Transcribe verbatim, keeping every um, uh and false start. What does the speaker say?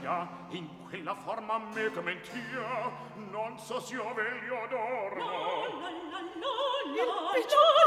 dà in quella forma me che mentia, non so s'io ve li adorno. No, no, no, no, il piccione